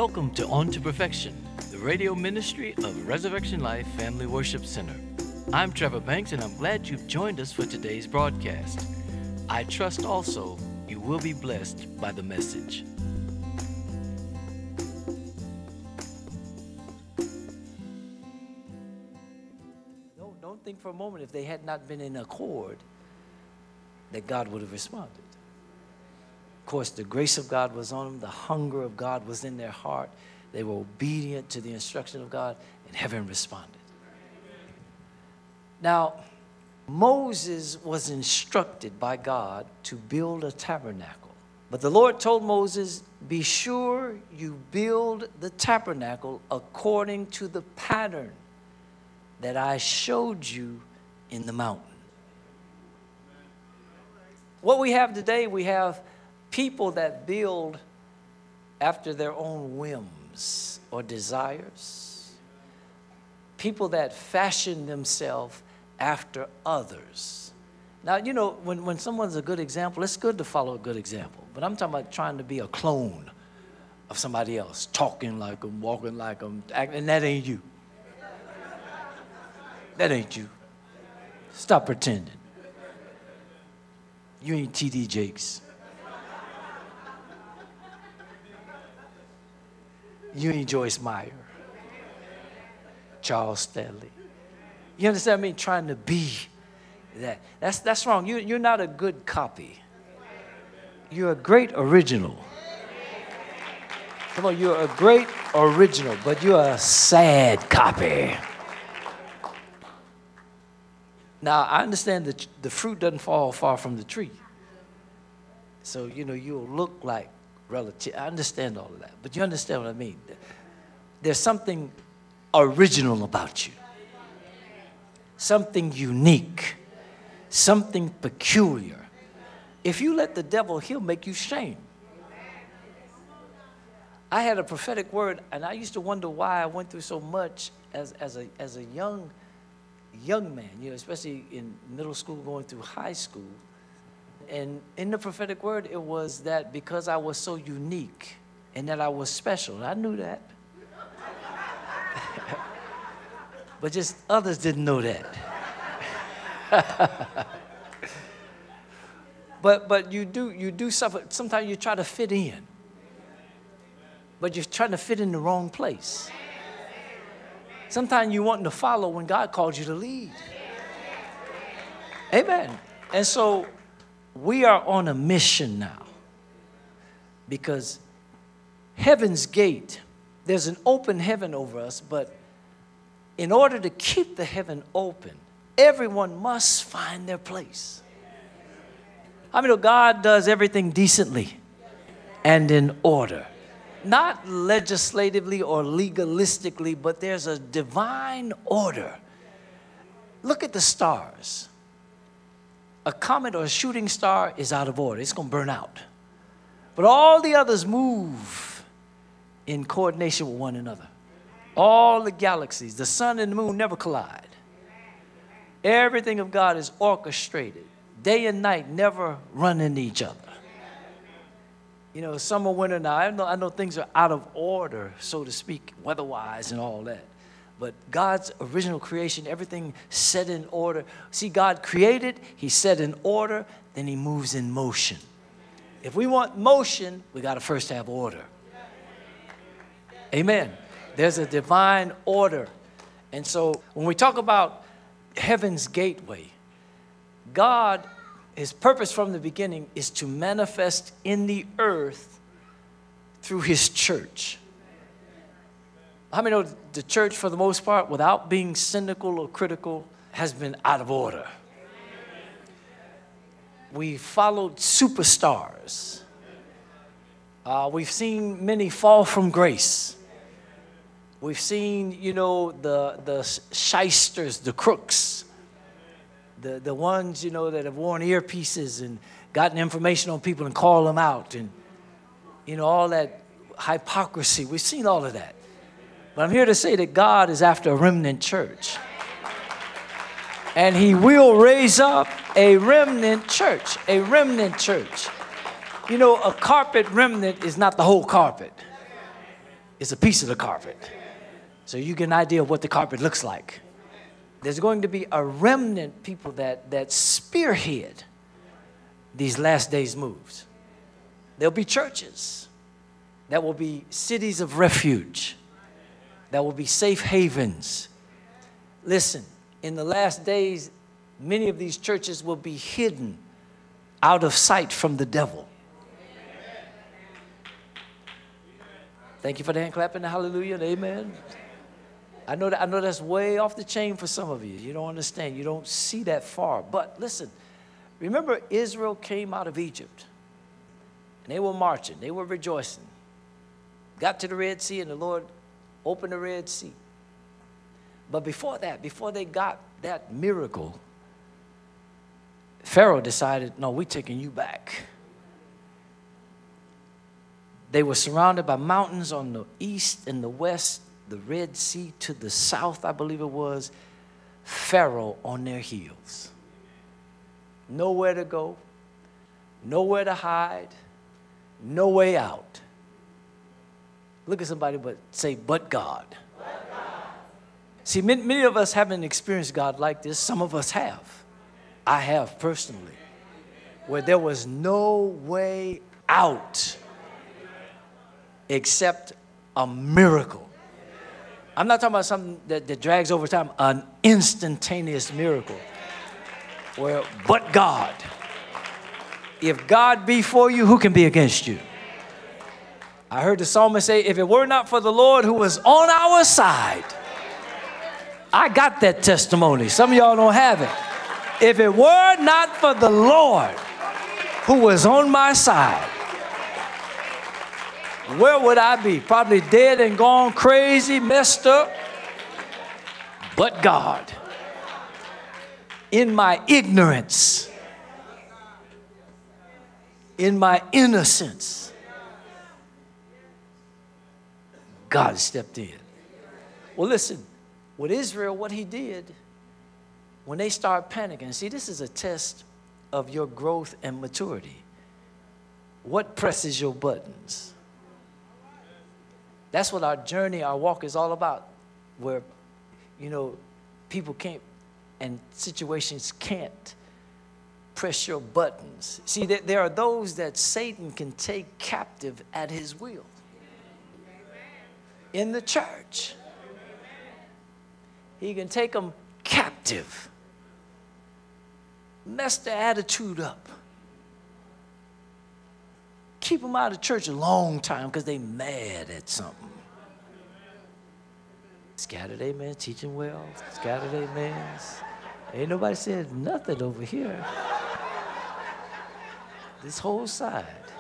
Welcome to On to Perfection, the radio ministry of Resurrection Life Family Worship Center. I'm Trevor Banks, and I'm glad you've joined us for today's broadcast. I trust also you will be blessed by the message. Don't think for a moment if they had not been in accord that God would have responded. Of course, the grace of God was on them. The hunger of God was in their heart. They were obedient to the instruction of God, and heaven responded. Now, Moses was instructed by God to build a tabernacle. But the Lord told Moses, be sure you build the tabernacle according to the pattern that I showed you in the mountain. What we have today, we have people that build after their own whims or desires. People that fashion themselves after others. Now, you know, when someone's a good example, it's good to follow a good example. But I'm talking about trying to be a clone of somebody else, talking like them, walking like them, and that ain't you. That ain't you. Stop pretending. You ain't T.D. Jakes. You ain't Joyce Meyer. Charles Stanley. You understand me? Trying to be that. That's wrong. You're not a good copy. You're a great original. Come on, you're a great original, but you're a sad copy. Now, I understand that the fruit doesn't fall far from the tree. So, you know, you'll look like relative. I understand all of that. But you understand what I mean. There's something original about you. Something unique. Something peculiar. If you let the devil, he'll make you shame. I had a prophetic word, and I used to wonder why I went through so much as a young man, you know, especially in middle school, going through high school. And in the prophetic word, it was that because I was so unique and that I was special. I knew that. But just others didn't know that. But you do suffer. Sometimes you try to fit in. But you're trying to fit in the wrong place. Sometimes you want to follow when God calls you to lead. Amen. And so we are on a mission now because heaven's gate, there's an open heaven over us, but in order to keep the heaven open, everyone must find their place. I mean, God does everything decently and in order. Not legislatively or legalistically, but there's a divine order. Look at the stars. A comet or a shooting star is out of order. It's going to burn out. But all the others move in coordination with one another. All the galaxies, the sun and the moon never collide. Everything of God is orchestrated. Day and night never run into each other. You know, summer, winter now, I know things are out of order, so to speak, weather-wise and all that. But God's original creation, everything set in order. See, God created, he set in order, then he moves in motion. If we want motion, we got to first have order. Amen. There's a divine order. And so when we talk about heaven's gateway, God, his purpose from the beginning is to manifest in the earth through his church. How many know the church, for the most part, without being cynical or critical, has been out of order? We followed superstars. We've seen many fall from grace. We've seen, you know, the shysters, the crooks. The ones, you know, that have worn earpieces and gotten information on people and called them out and, you know, all that hypocrisy. We've seen all of that. But I'm here to say that God is after a remnant church. And he will raise up a remnant church, a remnant church. You know, a carpet remnant is not the whole carpet. It's a piece of the carpet. So you get an idea of what the carpet looks like. There's going to be a remnant people that spearhead these last days moves. There'll be churches. That will be cities of refuge. That will be safe havens. Listen, in the last days, many of these churches will be hidden out of sight from the devil. Thank you for the hand clapping, the hallelujah, and amen. I know that's way off the chain for some of you. You don't understand. You don't see that far. But listen, remember Israel came out of Egypt. And they were marching. They were rejoicing. Got to the Red Sea, and the Lord opened the Red Sea. But before that, before they got that miracle, Pharaoh decided, no, we're taking you back. They were surrounded by mountains on the east and the west, the Red Sea to the south, I believe it was. Pharaoh on their heels. Nowhere to go, nowhere to hide, no way out. Look at somebody but say, but God. But God. See, many of us haven't experienced God like this. Some of us have. I have personally. Where there was no way out except a miracle. I'm not talking about something that drags over time. An instantaneous miracle. Where, but God. If God be for you, who can be against you? I heard the psalmist say, if it were not for the Lord who was on our side. I got that testimony. Some of y'all don't have it. If it were not for the Lord who was on my side, where would I be? Probably dead and gone crazy, messed up. But God, in my ignorance, in my innocence, God stepped in. Well, listen, with Israel, what he did, when they start panicking, see, this is a test of your growth and maturity. What presses your buttons? That's what our journey, our walk is all about, where, you know, people can't and situations can't press your buttons. See, there are those that Satan can take captive at his will. In the church, he can take them captive, mess their attitude up, keep them out of church a long time because they mad at something. Scattered amen, teaching well, scattered amens. Ain't nobody said nothing over here. This whole side.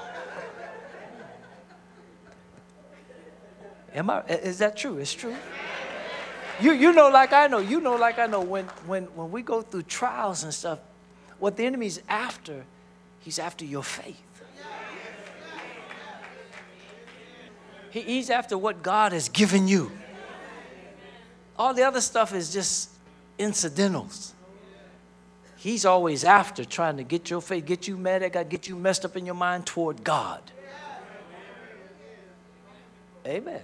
Is that true? It's true. You know like I know. You know like I know when we go through trials and stuff, what the enemy's after, he's after your faith. He's after what God has given you. All the other stuff is just incidentals. He's always after trying to get your faith, get you mad at God, get you messed up in your mind toward God. Amen.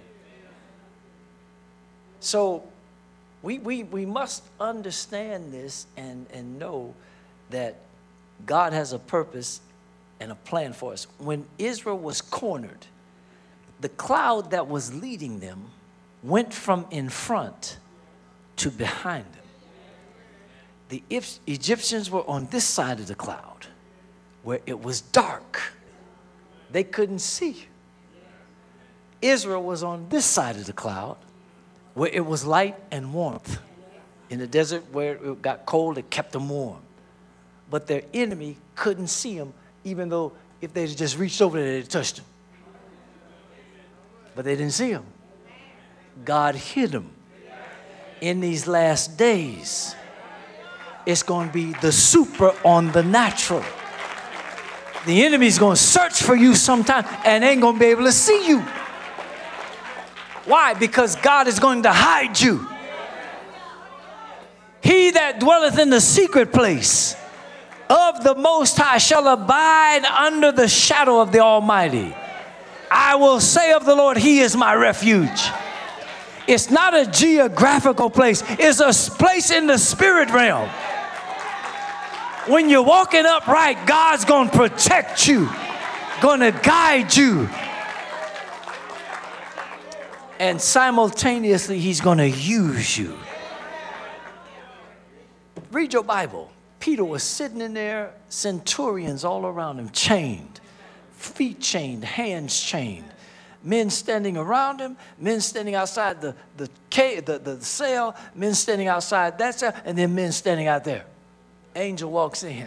So we must understand this and know that God has a purpose and a plan for us. When Israel was cornered, the cloud that was leading them went from in front to behind them. The Egyptians were on this side of the cloud where it was dark. They couldn't see. Israel was on this side of the cloud where it was light and warmth. In the desert where it got cold, it kept them warm. But their enemy couldn't see them, even though if they just reached over there, they'd touched them. But they didn't see them. God hid them. In these last days, it's going to be the super on the natural. The enemy's going to search for you sometime and ain't going to be able to see you. Why? Because God is going to hide you. He that dwelleth in the secret place of the Most High shall abide under the shadow of the Almighty. I will say of the Lord, he is my refuge. It's not a geographical place. It's a place in the spirit realm. When you're walking upright, God's going to protect you, going to guide you. And simultaneously, he's going to use you. Read your Bible. Peter was sitting in there, centurions all around him, chained, feet chained, hands chained. Men standing around him, men standing outside the cell, men standing outside that cell, and then men standing out there. Angel walks in.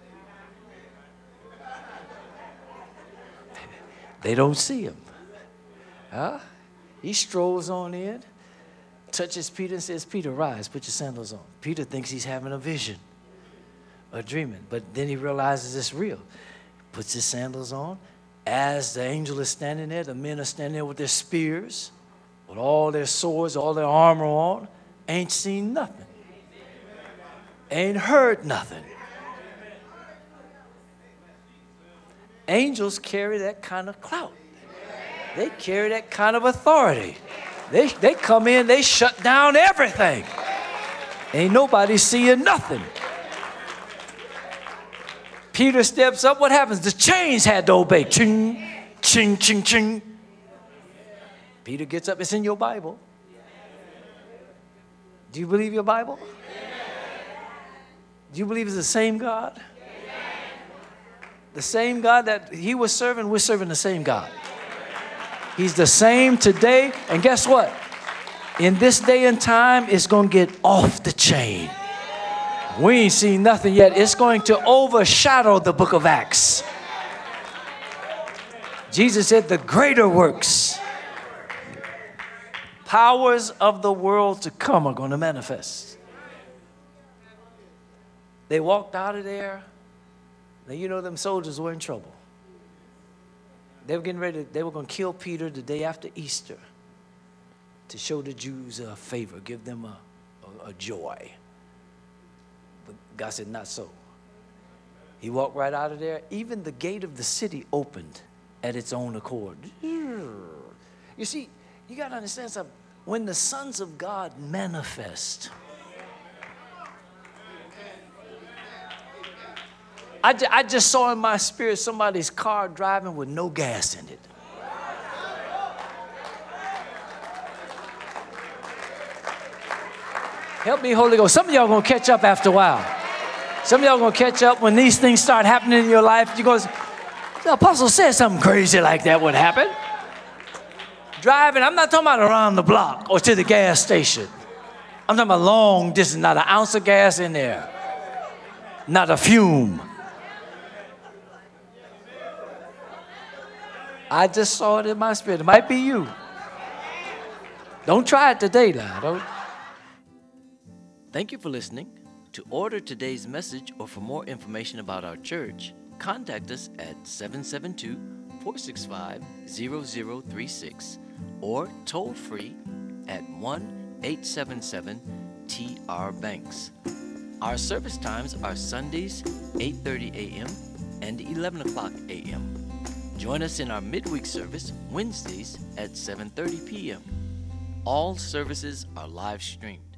They don't see him. Huh? He strolls on in, touches Peter and says, Peter, rise, put your sandals on. Peter thinks he's having a vision, a dreaming, but then he realizes it's real. Puts his sandals on. As the angel is standing there, the men are standing there with their spears, with all their swords, all their armor on. Ain't seen nothing. Ain't heard nothing. Angels carry that kind of clout. They carry that kind of authority. They come in, they shut down everything. Ain't nobody seeing nothing. Peter steps up. What happens? The chains had to obey. Ching, ching, ching, ching. Peter gets up. It's in your Bible. Do you believe your Bible? Do you believe it's the same God? The same God that he was serving, we're serving the same God. He's the same today. And guess what? In this day and time, it's going to get off the chain. We ain't seen nothing yet. It's going to overshadow the book of Acts. Jesus said the greater works, powers of the world to come are going to manifest. They walked out of there. Now, you know them soldiers were in trouble. They were getting ready. They were going to kill Peter the day after Easter to show the Jews a favor, give them a joy. But God said, not so. He walked right out of there. Even the gate of the city opened at its own accord. You see, you got to understand something. When the sons of God manifest, I just saw in my spirit somebody's car driving with no gas in it. Help me, Holy Ghost. Some of y'all going to catch up after a while. Some of y'all going to catch up when these things start happening in your life. You go, the apostle said something crazy like that would happen. Driving, I'm not talking about around the block or to the gas station. I'm talking about long distance, not an ounce of gas in there. Not a fume. I just saw it in my spirit. It might be you. Don't try it today now. Don't. Thank you for listening. To order today's message or for more information about our church, contact us at 772-465-0036 or toll free at 1-877-TR-BANKS. Our service times are Sundays 8:30 a.m. and 11 o'clock a.m. Join us in our midweek service Wednesdays at 7:30 p.m. All services are live streamed.